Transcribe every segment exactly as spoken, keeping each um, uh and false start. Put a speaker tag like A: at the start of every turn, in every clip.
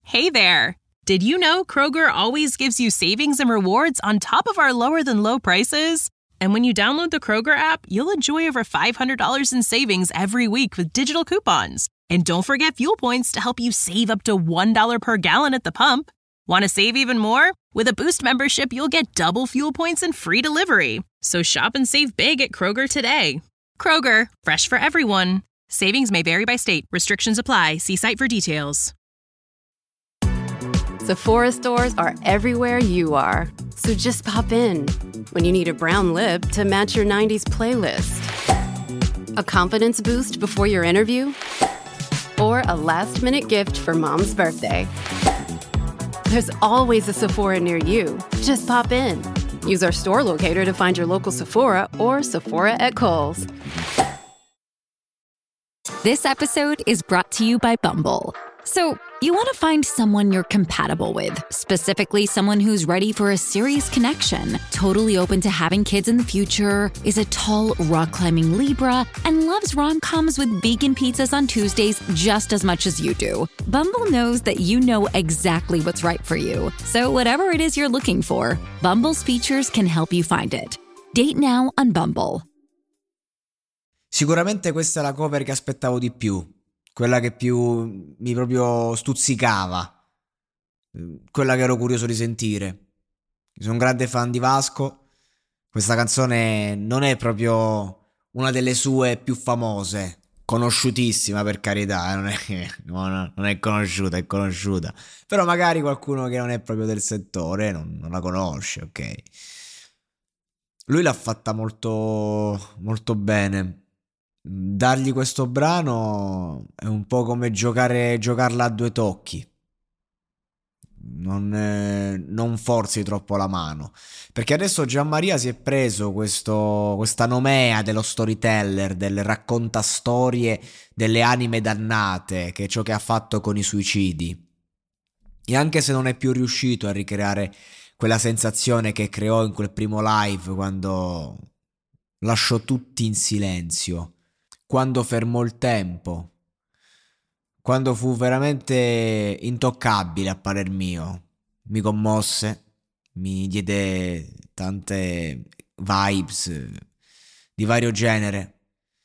A: Hey there! Did you know Kroger always gives you savings and rewards on top of our lower-than-low prices? And when you download the Kroger app, you'll enjoy over five hundred dollars in savings every week with digital coupons. And don't forget fuel points to help you save up to one dollar per gallon at the pump. Want to save even more? With a Boost membership, you'll get double fuel points and free delivery. So shop and save big at Kroger today. Kroger, fresh for everyone. Savings may vary by state. Restrictions apply. See site for details.
B: Sephora stores are everywhere you are. So just pop in. When you need a brown lip to match your nineties playlist. A confidence boost before your interview. Or a last-minute gift for mom's birthday. There's always a Sephora near you. Just pop in. Use our store locator to find your local Sephora or Sephora at Kohl's.
C: This episode is brought to you by Bumble. So, you want to find someone you're compatible with, specifically someone who's ready for a serious connection, totally open to having kids in the future, is a tall, rock-climbing Libra, and loves rom-coms with vegan pizzas on Tuesdays just as much as you do. Bumble knows that you know exactly what's right for you. So whatever it is you're looking for, Bumble's features can help you find it. Date now on Bumble.
D: Sicuramente questa è la cover che aspettavo di più. Quella che più mi proprio stuzzicava, quella che ero curioso di sentire. Sono un grande fan di Vasco. Questa canzone non è proprio una delle sue più famose, conosciutissima per carità, eh? non, è, no, non è conosciuta, è conosciuta, però magari qualcuno che non è proprio del settore non, non la conosce, ok? Lui l'ha fatta molto, molto bene. Dargli questo brano è un po' come giocare giocarla a due tocchi. Non, eh, non forzi troppo la mano, perché adesso Gianmaria si è preso questo, questa nomea dello storyteller, del raccontastorie delle anime dannate, che è ciò che ha fatto con i suicidi. E anche se non è più riuscito a ricreare quella sensazione che creò in quel primo live, quando lasciò tutti in silenzio, quando fermò il tempo, quando fu veramente intoccabile a parer mio, mi commosse, mi diede tante vibes di vario genere.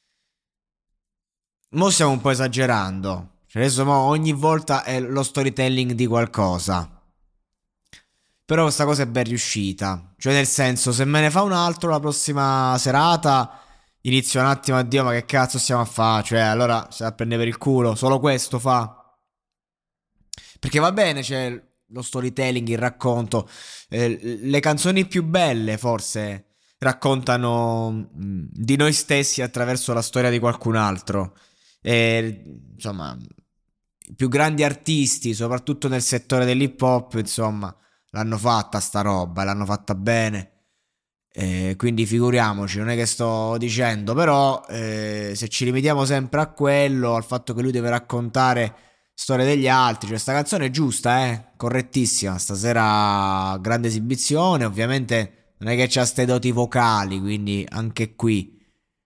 D: Mo stiamo un po' esagerando, cioè adesso mo ogni volta è lo storytelling di qualcosa, però questa cosa è ben riuscita, cioè nel senso, se me ne fa un altro la prossima serata inizio un attimo a dire ma che cazzo stiamo a fare, cioè allora se la prende per il culo, solo questo fa, perché va bene, c'è lo storytelling, il racconto, eh, le canzoni più belle forse raccontano mh, di noi stessi attraverso la storia di qualcun altro, e insomma i più grandi artisti, soprattutto nel settore dell'hip hop, insomma l'hanno fatta sta roba, l'hanno fatta bene. Eh, quindi figuriamoci, non è che sto dicendo, però eh, se ci limitiamo sempre a quello, al fatto che lui deve raccontare storie degli altri, cioè sta canzone è giusta, eh, correttissima, stasera grande esibizione, ovviamente non è che c'ha ste doti vocali, quindi anche qui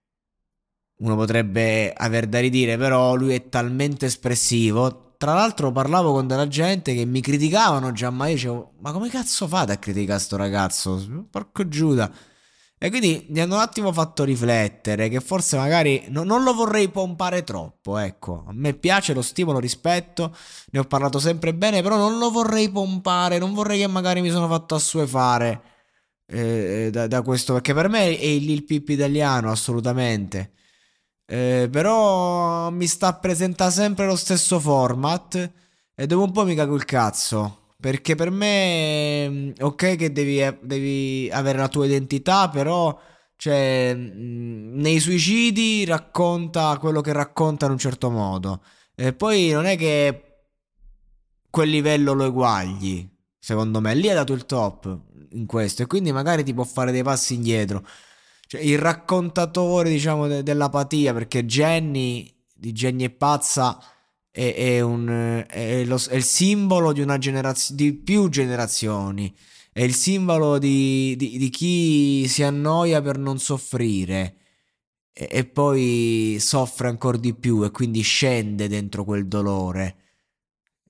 D: uno potrebbe aver da ridire, però lui è talmente espressivo. Tra l'altro parlavo con della gente che mi criticavano già, ma io dicevo, ma come cazzo fate a criticare sto ragazzo? Porco Giuda. E quindi mi hanno un attimo fatto riflettere che forse magari no, non lo vorrei pompare troppo, ecco. A me piace, lo stimolo, rispetto, ne ho parlato sempre bene, però non lo vorrei pompare, non vorrei che magari mi sono fatto assuefare eh, da, da questo, perché per me è il Lil Peep italiano, assolutamente. Eh, però mi sta a presentare sempre lo stesso format e dopo un po' mi cago il cazzo, perché per me ok che devi, devi avere la tua identità, però cioè, nei suicidi racconta quello che racconta in un certo modo e poi non è che quel livello lo eguagli, secondo me lì ha dato il top in questo e quindi magari ti può fare dei passi indietro. Cioè, il raccontatore, diciamo, de- dell'apatia, perché Jenny di Jenny è pazza è, è, un, è, lo, è il simbolo di una generazio- di più generazioni, è il simbolo di, di, di chi si annoia per non soffrire e, e poi soffre ancora di più e quindi scende dentro quel dolore.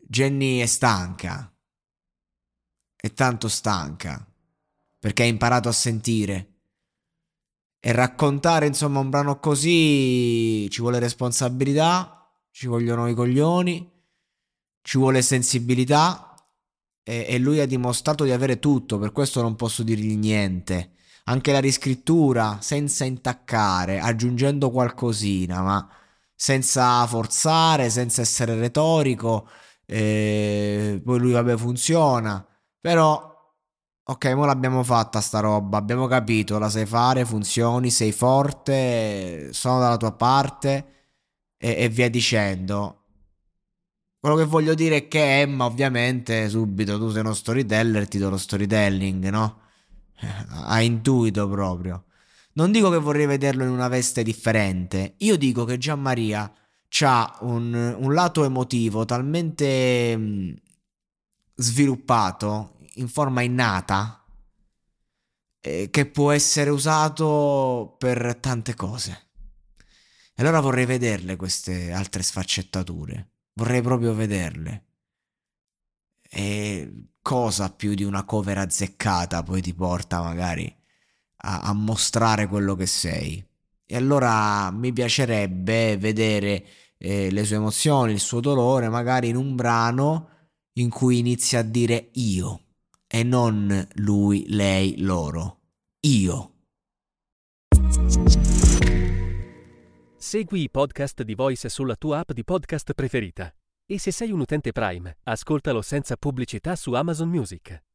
D: Jenny è stanca, è tanto stanca, perché ha imparato a sentire. E raccontare, insomma, un brano così ci vuole responsabilità, ci vogliono i coglioni, ci vuole sensibilità, e, e lui ha dimostrato di avere tutto, per questo non posso dirgli niente. Anche la riscrittura, senza intaccare, aggiungendo qualcosina, ma senza forzare, senza essere retorico. E poi lui, vabbè, funziona, però ok, mo l'abbiamo fatta sta roba, abbiamo capito, la sai fare, funzioni, sei forte, sono dalla tua parte e, e via dicendo. Quello che voglio dire è che Emma, ovviamente, subito, tu sei uno storyteller, ti do lo storytelling, no? Ha intuito proprio. Non dico che vorrei vederlo in una veste differente, io dico che Gianmaria c'ha un, un lato emotivo talmente mh, sviluppato in forma innata eh, che può essere usato per tante cose. E allora vorrei vederle queste altre sfaccettature, vorrei proprio vederle. E cosa più di una cover azzeccata poi ti porta magari a, a mostrare quello che sei? E allora mi piacerebbe vedere eh, le sue emozioni, il suo dolore, magari in un brano in cui inizia a dire io e non lui, lei, loro. Io.
E: Segui i podcast di Voice sulla tua app di podcast preferita. E se sei un utente Prime, ascoltalo senza pubblicità su Amazon Music.